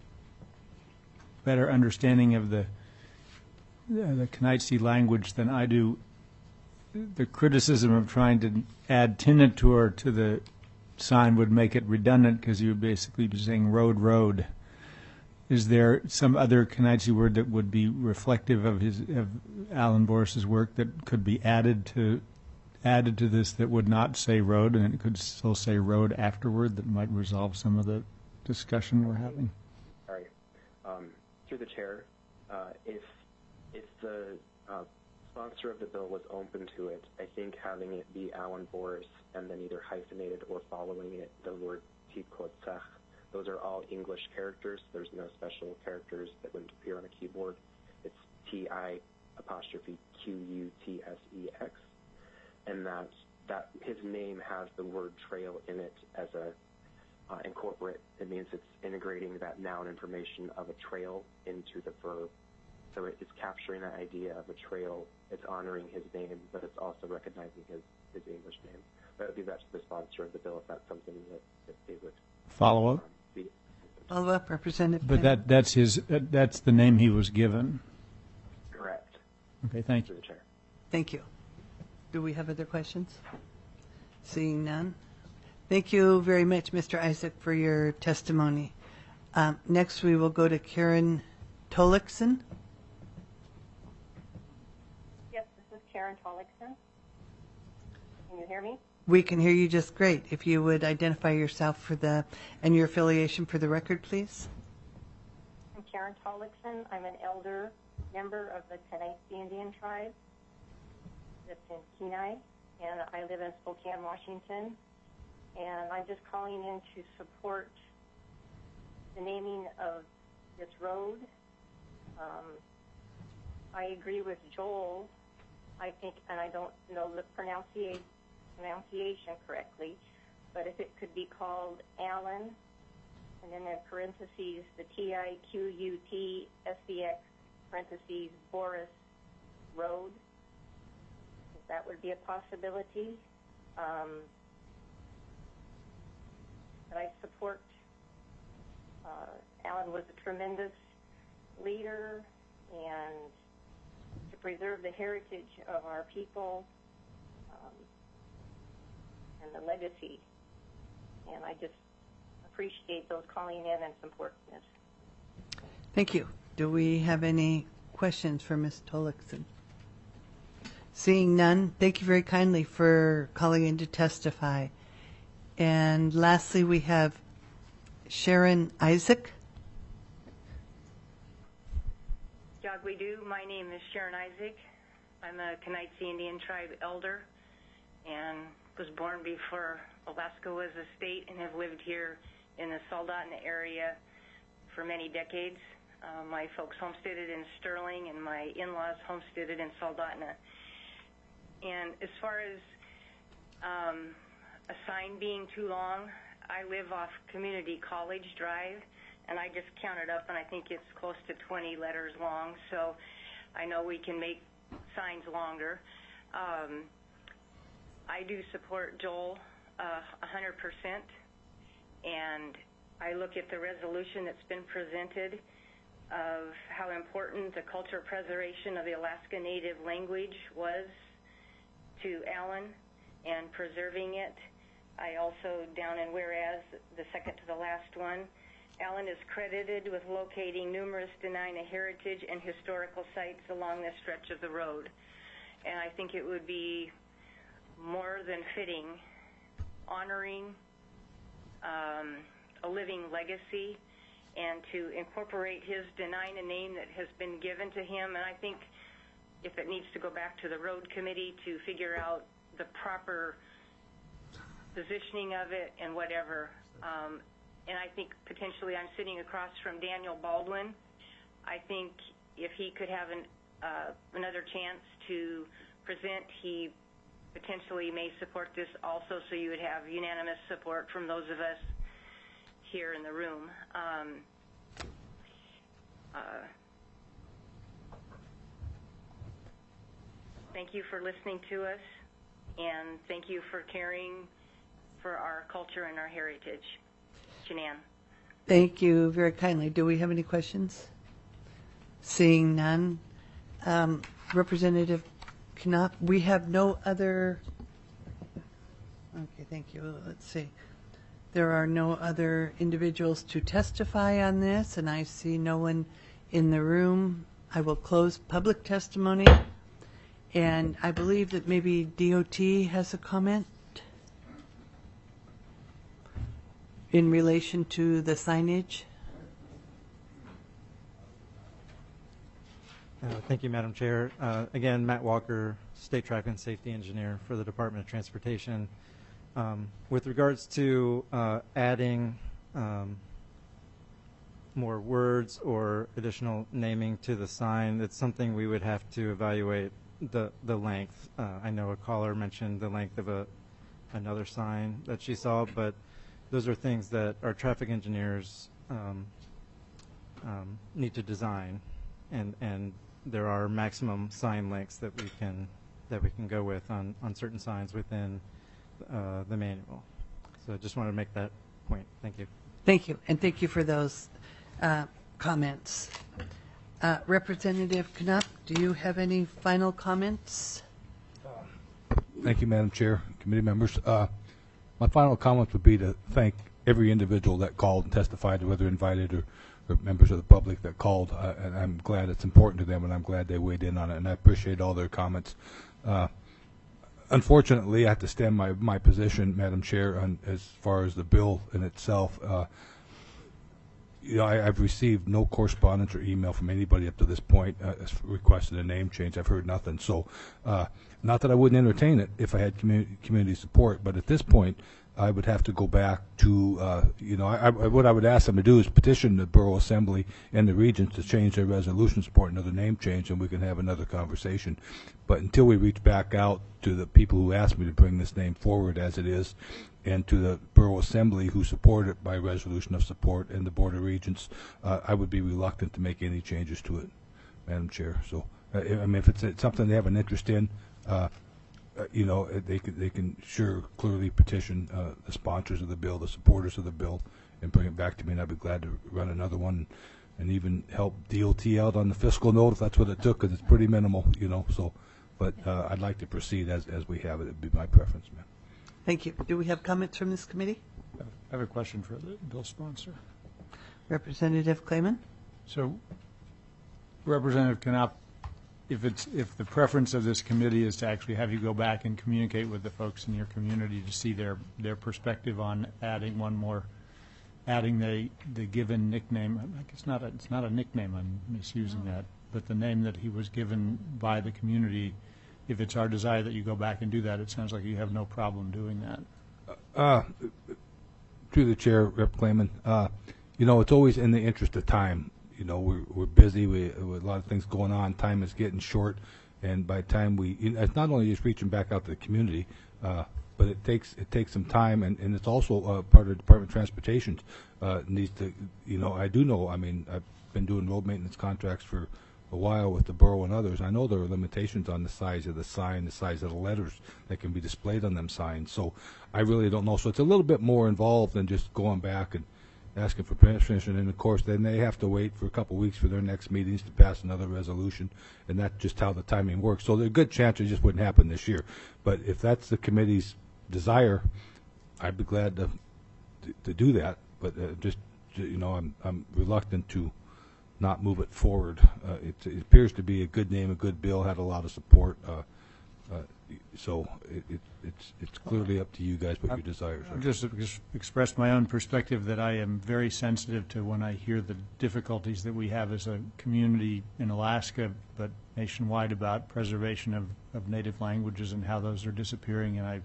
better understanding of the the, the Kenaitze language than I do, the criticism of trying to add Tinatur to the sign would make it redundant because you would basically be saying road, road. Is there some other Kenaitze word that would be reflective of his of Alan Boris's work that could be added to added to this that would not say road, and it could still say road afterward, that might resolve some of the discussion we're having? All right. Um, through the chair, uh, if if the uh, sponsor of the bill was open to it, I think having it be Alan Boris and then either hyphenated or following it the word Tik-Otsech, those are all English characters. There's no special characters that wouldn't appear on a keyboard. It's T I apostrophe Q U T S E X, and that that his name has the word trail in it as a uh, incorporate. It means it's integrating that noun information of a trail into the verb. So it, it's capturing that idea of a trail. It's honoring his name, but it's also recognizing his, his English name. But it would be that to the sponsor of the bill if that's something that, that they would follow up. Um, be. Follow up, Representative. But that that's his that, that's the name he was given. Correct. Okay, thank you. Through the chair. Thank you. Do we have other questions? Seeing none. Thank you very much, Mister Isaac, for your testimony. Um, next, we will go to Karen Tolikson. Yes, this is Karen Tolikson. Can you hear me? We can hear you just great. If you would identify yourself for the and your affiliation for the record, please. I'm Karen Tolikson. I'm an elder member of the Kenaitze Indian tribe that's in Kenai, and I live in Spokane, Washington. And I'm just calling in to support the naming of this road. Um, I agree with Joel. I think, and I don't know the pronunciation pronunciation correctly, but if it could be called Allen, and then in parentheses the T I Q U T S E X parentheses Boris Road, if that would be a possibility. Um, that I support. Uh, Alan was a tremendous leader, and to preserve the heritage of our people um, and the legacy. And I just appreciate those calling in and supporting this. Thank you. Do we have any questions for Miz Tollickson? Seeing none, thank you very kindly for calling in to testify. And lastly, we have Sharon Isaac. Jogwe do. My name is Sharon Isaac. I'm a Kenaitze Indian tribe elder and was born before Alaska was a state and have lived here in the Soldotna area for many decades. Uh, my folks homesteaded in Sterling and my in-laws homesteaded in Soldotna. And as far as um, a sign being too long, I live off Community College Drive, and I just counted up, and I think it's close to twenty letters long, so I know we can make signs longer. Um, I do support Joel uh, one hundred percent, and I look at the resolution that's been presented of how important the cultural preservation of the Alaska Native language was to Alan and preserving it. I also, down in whereas, the second to the last one, Alan is credited with locating numerous Dena'ina heritage and historical sites along this stretch of the road. And I think it would be more than fitting, honoring um, a living legacy, and to incorporate his Dena'ina name that has been given to him. And I think if it needs to go back to the road committee to figure out the proper positioning of it and whatever. Um, and I think potentially I'm sitting across from Daniel Baldwin. I think if he could have an, uh, another chance to present, he potentially may support this also, so you would have unanimous support from those of us here in the room. Um, uh, thank you for listening to us, and thank you for caring for our culture and our heritage. Shanann. Thank you very kindly. Do we have any questions? Seeing none. Um, Representative Knopp, we have no other. Okay, thank you. Let's see. There are no other individuals to testify on this, and I see no one in the room. I will close public testimony, and I believe that maybe D O T has a comment in relation to the signage. Uh, thank you, Madam Chair. Uh, again, Matt Walker, State Traffic and Safety Engineer for the Department of Transportation. Um, with regards to uh, adding um, more words or additional naming to the sign, it's something we would have to evaluate the, the length. Uh, I know a caller mentioned the length of a another sign that she saw, but those are things that our traffic engineers um, um, need to design, and and there are maximum sign lengths that we can that we can go with on on certain signs within uh, the manual. So I just wanted to make that point. Thank you. Thank you, and thank you for those uh, comments. Uh, Representative Knopp, do you have any final comments? Thank you, Madam Chair, committee members. Uh, my final comment would be to thank every individual that called and testified, whether invited or, or members of the public that called. Uh, and I'm glad it's important to them, and I'm glad they weighed in on it, and I appreciate all their comments. Uh, unfortunately, I have to stand my, my position, Madam Chair, on as far as the bill in itself. Uh, You know, I, I've received no correspondence or email from anybody up to this point uh, as requested a name change. I've heard nothing. So, uh, not that I wouldn't entertain it if I had community, community support, but at this point, I would have to go back to, uh, you know, I, I, what I would ask them to do is petition the Borough Assembly and the Regents to change their resolution, support another name change, and we can have another conversation. But until we reach back out to the people who asked me to bring this name forward as it is, and to the Borough Assembly who support it by resolution of support, and the Board of Regents, uh, I would be reluctant to make any changes to it, Madam Chair. So, uh, I mean, if it's, it's something they have an interest in, uh, uh, you know, uh, they can, they can sure clearly petition uh, the sponsors of the bill, the supporters of the bill, and bring it back to me, and I'd be glad to run another one and even help D O T out on the fiscal note if that's what it took, because it's pretty minimal, you know, so, but uh, I'd like to proceed as, as we have it. It'd be my preference, ma'am. Thank you. Do we have comments from this committee? I have a question for the bill sponsor. Representative Clayman? So, Representative Knopp, if it's if the preference of this committee is to actually have you go back and communicate with the folks in your community to see their their perspective on adding one more, adding the the given nickname. Like it's not a it's not a nickname. I'm misusing that, but the name that he was given by the community. If it's our desire that you go back and do that, it sounds like you have no problem doing that. Uh, through the chair, Rep Clayman, uh, you know, it's always in the interest of time. You know, we're, we're busy, we, with a lot of things going on, time is getting short, and by the time we, you know, it's not only just reaching back out to the community, uh, but it takes it takes some time, and, and it's also uh, part of the Department of Transportation uh, needs to, you know, I do know, I mean, I've been doing road maintenance contracts for a while with the borough and others. I know there are limitations on the size of the sign, the size of the letters that can be displayed on them signs, so I really don't know. So it's a little bit more involved than just going back and asking for permission, and of course then they have to wait for a couple of weeks for their next meetings to pass another resolution, and that's just how the timing works. So there's a good chance it just wouldn't happen this year, but if that's the committee's desire, I'd be glad to to, to do that, but uh, just, you know, I'm I'm reluctant to not move it forward. Uh, it, it appears to be a good name, a good bill, had a lot of support, uh, uh, so it, it, it's it's clearly up to you guys what your desires are. I've just ex expressed my own perspective that I am very sensitive to when I hear the difficulties that we have as a community in Alaska, but nationwide, about preservation of, of native languages and how those are disappearing. And I,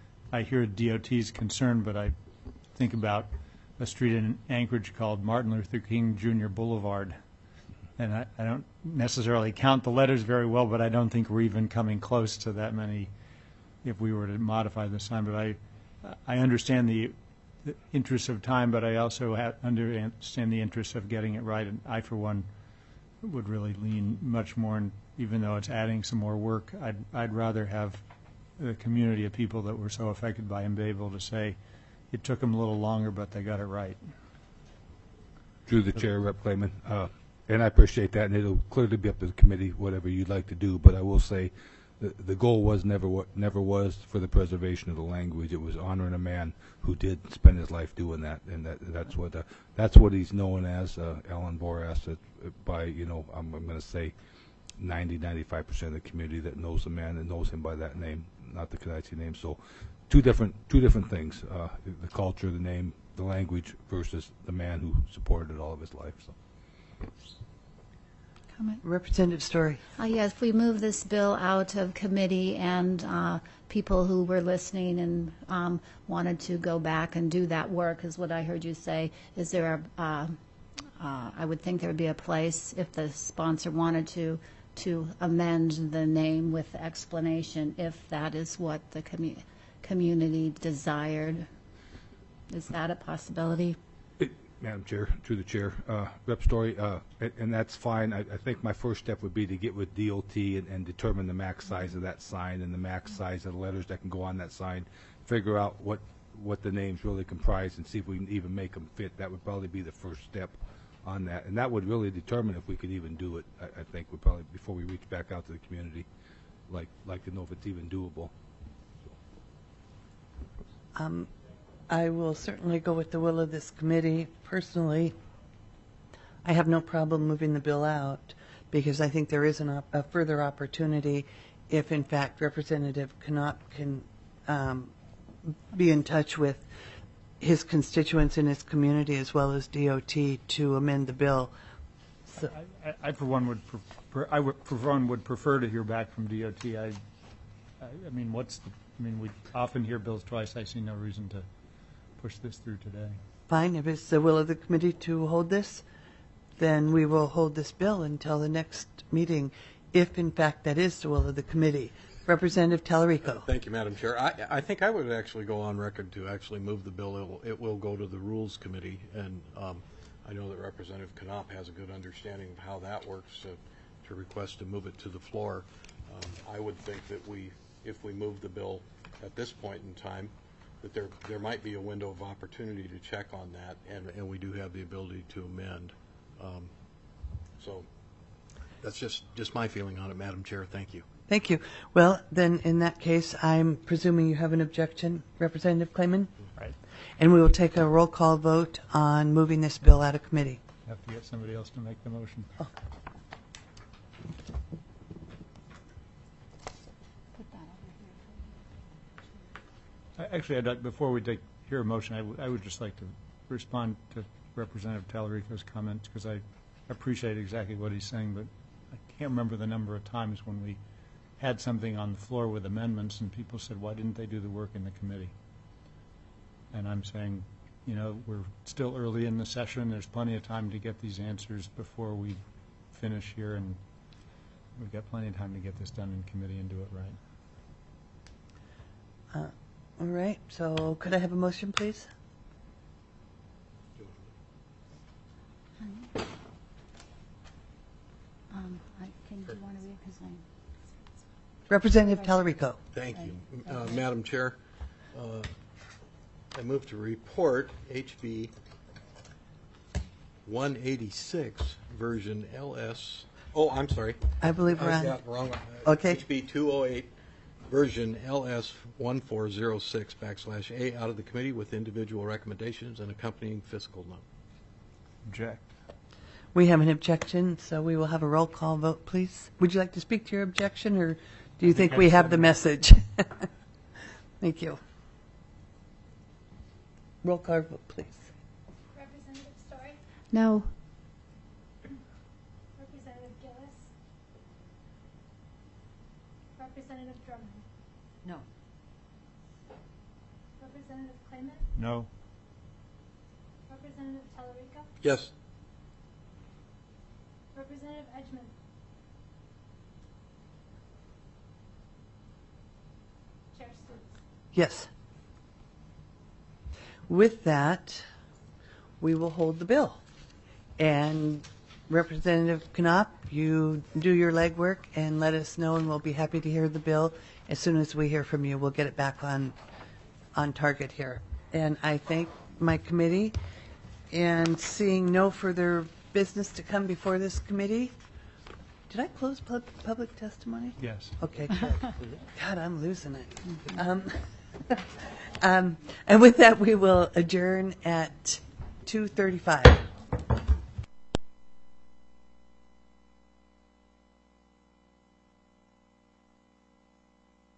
I hear D O T's concern, but I think about a street in Anchorage called Martin Luther King Junior Boulevard. And I, I don't necessarily count the letters very well, but I don't think we're even coming close to that many if we were to modify the sign. But I, I understand the, the interest of time, but I also have understand the interest of getting it right. And I, for one, would really lean much more, and even though it's adding some more work, I'd, I'd rather have the community of people that were so affected by him be able to say it took them a little longer, but they got it right. Through the chair, Rep Clayman. Uh, And I appreciate that, and it'll clearly be up to the committee, whatever you'd like to do. But I will say, the, the goal was never what never was for the preservation of the language. It was honoring a man who did spend his life doing that, and that that's what uh, that's what he's known as, uh, Alan Boras. Uh, by you know, I'm, I'm going to say, ninety, ninety-five percent of the community that knows the man and knows him by that name, not the Canarsie name. So, two different two different things: uh, the culture, the name, the language, versus the man who supported it all of his life. So. Comment. Representative Story. Uh, yes, we move this bill out of committee, and uh, people who were listening and um, wanted to go back and do that work, is what I heard you say. Is there a, uh, uh, I would think there would be a place, if the sponsor wanted to, to amend the name with the explanation, if that is what the commu community desired. Is that a possibility? Madam Chair, through the chair, uh, Rep Story, uh, and, and that's fine. I, I think my first step would be to get with D O T and, and determine the max size of that sign and the max size of the letters that can go on that sign, figure out what, what the names really comprise, and see if we can even make them fit. That would probably be the first step on that, and that would really determine if we could even do it. I, I think we probably, before we reach back out to the community, like like to know if it's even doable. Um, I will certainly go with the will of this committee. Personally, I have no problem moving the bill out, because I think there is an op a further opportunity if, in fact, Representative Knopp can um, be in touch with his constituents in his community as well as D O T to amend the bill. So I, I, I for one would prefer, I would, for one would prefer to hear back from D O T. I, I, I mean, what's the, I mean, we often hear bills twice. I see no reason to push this through today. Fine. If it's the will of the committee to hold this, then we will hold this bill until the next meeting, if in fact that is the will of the committee. Representative Tallarico. Thank you, Madam Chair. I, I think I would actually go on record to actually move the bill. It will, it will go to the Rules Committee, and um, I know that Representative Knopp has a good understanding of how that works to, to request to move it to the floor. Um, I would think that we if we move the bill at this point in time, that there, there might be a window of opportunity to check on that, and, and we do have the ability to amend. Um, So that's just, just my feeling on it, Madam Chair. Thank you. Thank you. Well, then, in that case, I'm presuming you have an objection, Representative Clayman? Right. And we will take a roll call vote on moving this bill out of committee. Have to get somebody else to make the motion. Oh. I- Actually, I'd like, before we take, hear a motion, I, w- I would just like to respond to Representative Tallarico's comments, because I appreciate exactly what he's saying, but I can't remember the number of times when we had something on the floor with amendments and people said, why didn't they do the work in the committee? And I'm saying, you know, we're still early in the session. There's plenty of time to get these answers before we finish here, and we've got plenty of time to get this done in committee and do it right. Uh, All right, so could I have a motion, please? Um, I, can you want to read, because I... Representative Tallarico. Thank you. Uh, Madam Chair, uh, I move to report H B one eighty-six, version L S, oh, I'm sorry. I believe we're I on. got wrong. Okay. H B two oh eight, version L S one four zero six backslash A out of the committee with individual recommendations and accompanying fiscal note. Object. We have an objection, so we will have a roll call vote, please. Would you like to speak to your objection, or do you think think we I've have said the it. message? Thank you. Roll call vote, please. Representative Story? No. Representative Gillis? Representative Drummond? No. Representative Clayman? No. Representative Tallarico? Yes. Representative Edgman? Chair Stutz? Yes. With that, we will hold the bill. And Representative Knopp, you do your legwork and let us know, and we'll be happy to hear the bill. As soon as we hear from you, we'll get it back on, on target here. And I thank my committee, and seeing no further business to come before this committee. Did I close pub- public testimony? Yes. Okay, good. God, I'm losing it. Um, um, and with that, we will adjourn at two thirty-five.